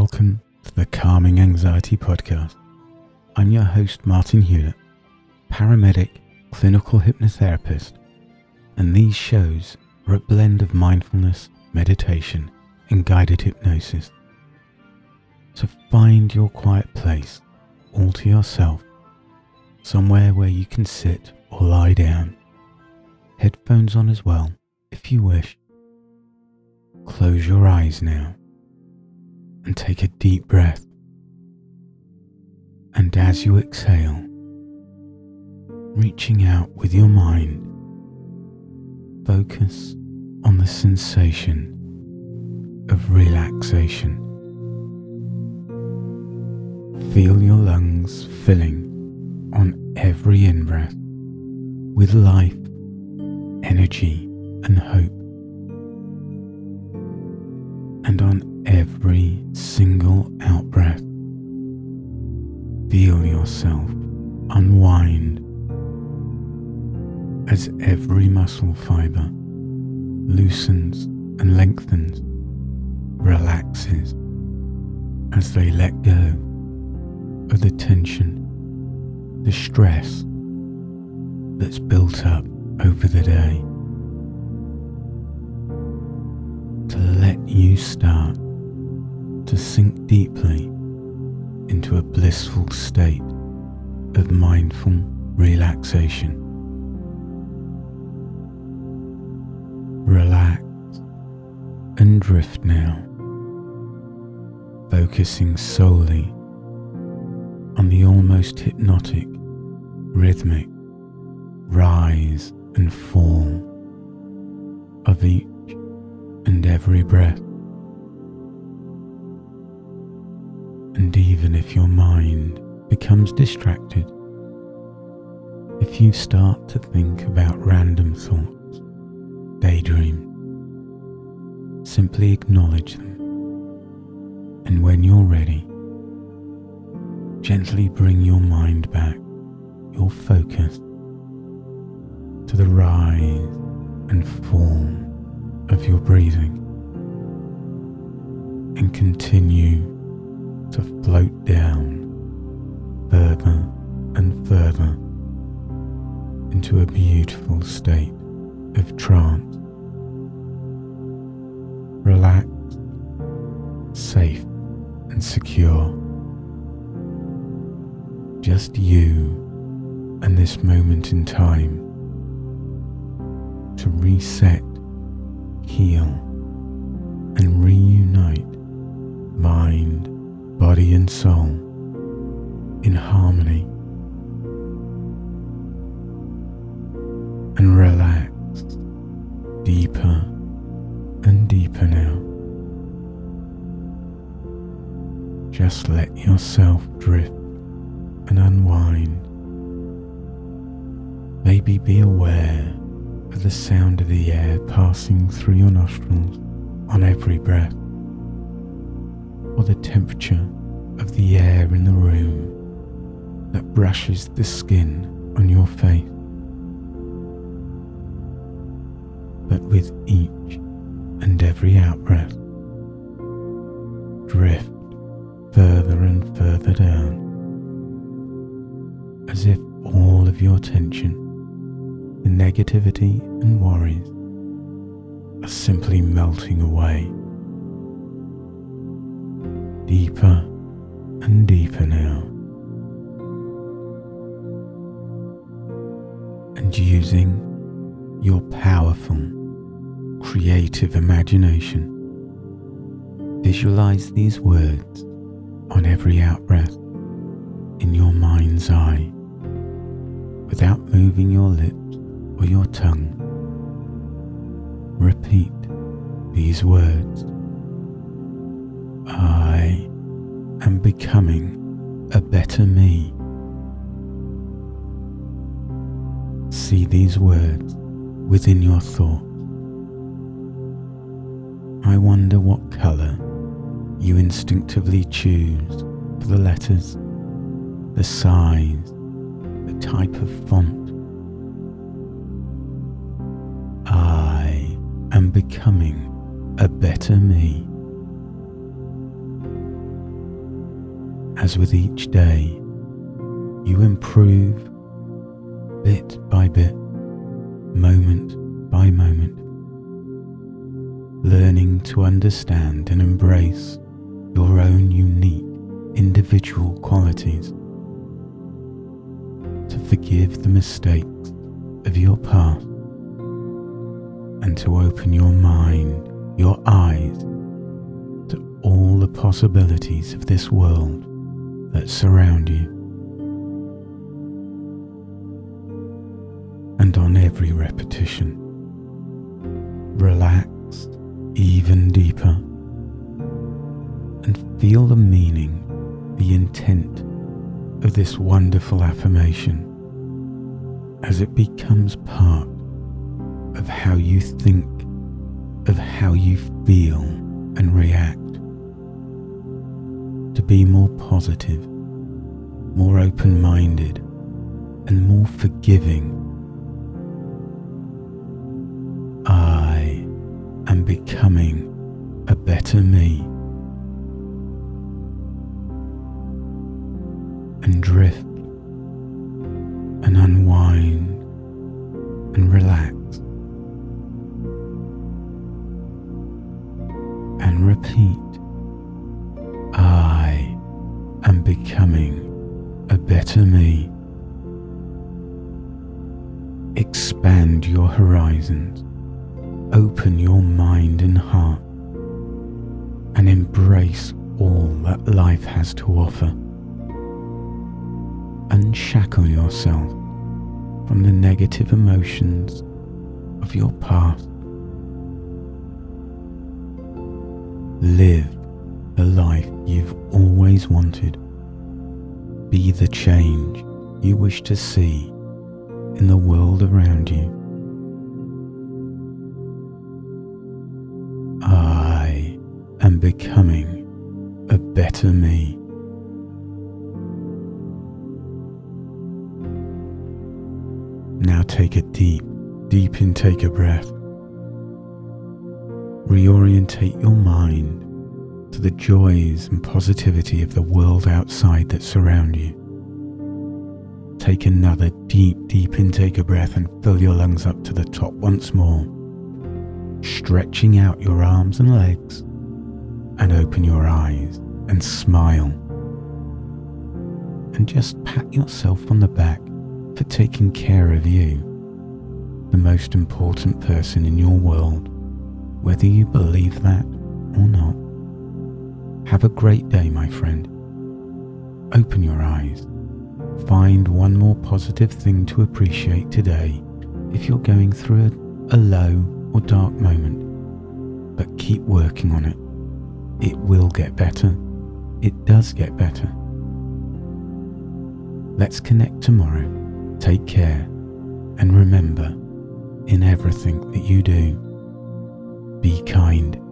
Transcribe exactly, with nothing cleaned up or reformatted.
Welcome to the Calming Anxiety Podcast. I'm your host, Martin Hewlett, paramedic, clinical hypnotherapist, and these shows are a blend of mindfulness, meditation, and guided hypnosis. So find your quiet place, all to yourself, somewhere where you can sit or lie down. Headphones on as well, if you wish. Close your eyes now and take a deep breath. And as you exhale, reaching out with your mind, focus on the sensation of relaxation. Feel your lungs filling on every in-breath with life, energy, and hope. And on every single out-breath, feel yourself unwind as every muscle fibre loosens and lengthens, relaxes as they let go of the tension, the stress that's built up over the day, to let you start to sink deeply into a blissful state of mindful relaxation. Relax and drift now, focusing solely on the almost hypnotic, rhythmic rise and fall of each and every breath. And even if your mind becomes distracted, if you start to think about random thoughts, daydream, simply acknowledge them. And when you're ready, gently bring your mind back, your focus, to the rise and fall of your breathing, and continue to float down further and further into a beautiful state of trance. Relaxed, safe and secure. Just you and this moment in time to reset, heal, and reunite mind, body and soul in harmony. And relax deeper and deeper now. Just let yourself drift and unwind. Maybe be aware of the sound of the air passing through your nostrils on every breath, or the temperature of the air in the room that brushes the skin on your face. But with each and every out-breath, drift further and further down, as if all of your tension, the negativity and worries are simply melting away. Deeper and deeper now. And using your powerful, creative imagination, visualize these words on every out-breath in your mind's eye, without moving your lips or your tongue. Repeat these words. I am becoming a better me. See these words within your thoughts. I wonder what colour you instinctively choose for the letters, the size, the type of font. I am becoming a better me. as with each day you improve bit by bit, moment by moment, learning to understand and embrace your own unique individual qualities, to forgive the mistakes of your past, and to open your mind, your eyes, to all the possibilities of this world that surround you. And on every repetition, relax even deeper and feel the meaning, the intent of this wonderful affirmation as it becomes part of how you think, of how you feel and react. To be more positive, more open-minded, and more forgiving. I am becoming a better me. And drift and unwind and relax and repeat. I am becoming a better me. Expand your horizons, open your mind and heart, and embrace all that life has to offer. Unshackle yourself from the negative emotions of your past. Live the life you've always wanted. Be the change you wish to see in the world around you. I am becoming a better me. Now take a deep, deep intake of breath. Reorientate your mind to the joys and positivity of the world outside that surround you. Take another deep, deep intake of breath and fill your lungs up to the top once more, stretching out your arms and legs, and open your eyes and smile. And just pat yourself on the back for taking care of you, the most important person in your world, whether you believe that or not. Have a great day, my friend. Open your eyes. Find one more positive thing to appreciate today if you're going through a, a low or dark moment. But keep working on it. It will get better. It does get better. Let's connect tomorrow. Take care, and remember, in everything that you do, be kind.